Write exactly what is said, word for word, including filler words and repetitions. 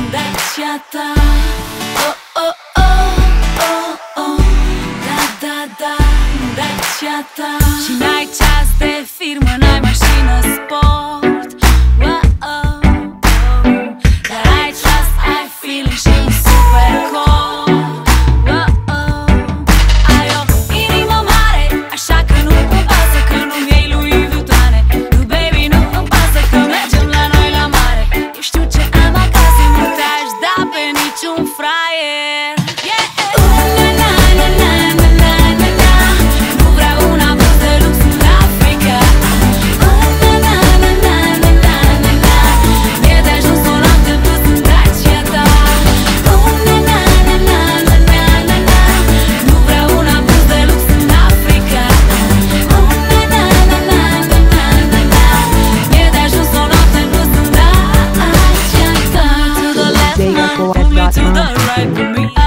Dacia ta. Oh, oh, oh, oh, oh. Da, da, da, Dacia ta. Și n-ai ceas de firmă, n-ai mașină sport. Wow, oh, oh. Dar ai trust, ai feeling și un super core. Wow, oh. Ai o inimă mare, așa că nu-mi pasă că nu-mi iei Louis Vuitton. Nu, baby, nu îmi pasă că mergem la noi la mare. Eu știu ce am acasă, nu te-aș da pe niciun fraier. Yeah. Uh, na, na, na, na, na, na, na, na. Nu vreau un abuz de lux în Africa. Uh, na, na, na, na, na, na, na, na. E de ajuns o noapte plus în Dacia ta. Uh, na, na, na, na, na, na, na, na. Nu vreau un abuz de lux în Africa. Uh, na, na, na, na, na, na, na, na. E de ajuns o noapte plus în Dacia ta. To the left, man, pull me to the right, pull me